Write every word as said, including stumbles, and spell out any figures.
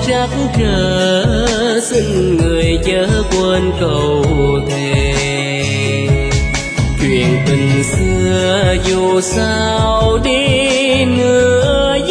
trắc trở, xin người chớ quên cầu thề. Chuyện tình xưa dù sao đi nữa